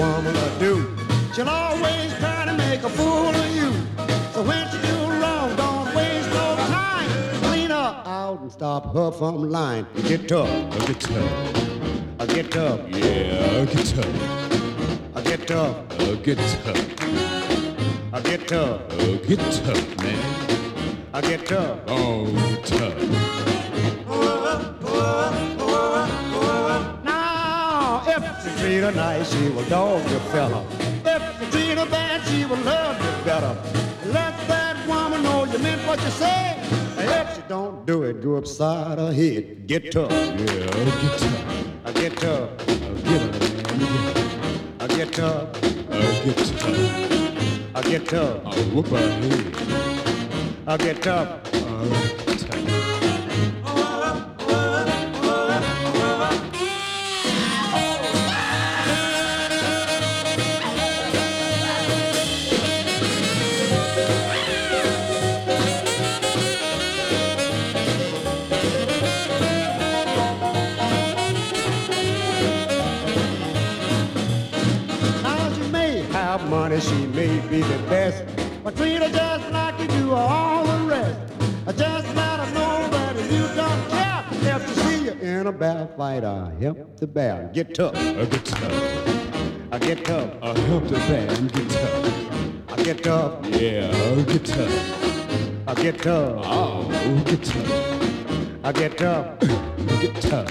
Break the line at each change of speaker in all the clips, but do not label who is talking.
woman to do. She'll always try to make a fool of you. So when she do wrong, don't waste no time. Clean her out and stop her from lying. Get tough.
Get tough.
Get tough.
Yeah, get tough.
Get tough.
Get tough.
Get tough.
Get tough, man.
Get tough.
Oh, get tough.
Now, if you treat her nice, she will dog your fella. If you treat her bad, she will love you better. Let that woman know you meant what you said. If she don't do it, go upside her head. Get tough.
Yeah, get tough.
Get tough.
Get her, man.
Get tough.
Get tough.
Get tough.
I'll whoop her head.
Get tough.
Get tough.
Money, she may be the best, but treat her just like you do all the rest. Just let her know that you don't care. If you see you in a bear fight, help the bear. Get tough.
Get tough.
Get tough.
Help the bear and get tough.
Get tough.
Yeah, get tough.
Get tough.
Oh, get tough.
Get tough.
Get tough.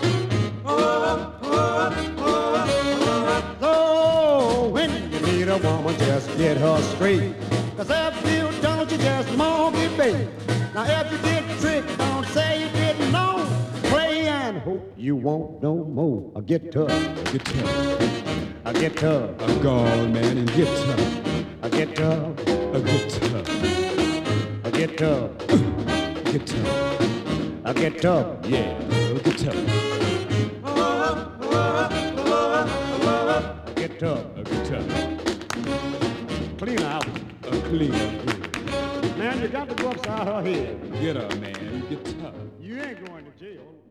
A woman, just get her straight. Cause if you don't, you just won't get bait. Now if you did the trick, don't say you didn't know. Play and hope you won't no more. Get tough.
Get tough.
Get tough.
Go on, man, and get tough.
Get tough.
Get tough.
Get tough.
Get tough.
Get tough.
Yeah, get tough.
Get tough.
Get tough.
Clean her out.
Clean her.
Man, you got to go upside her head.
Get her, man. Get tough.
You ain't going to jail.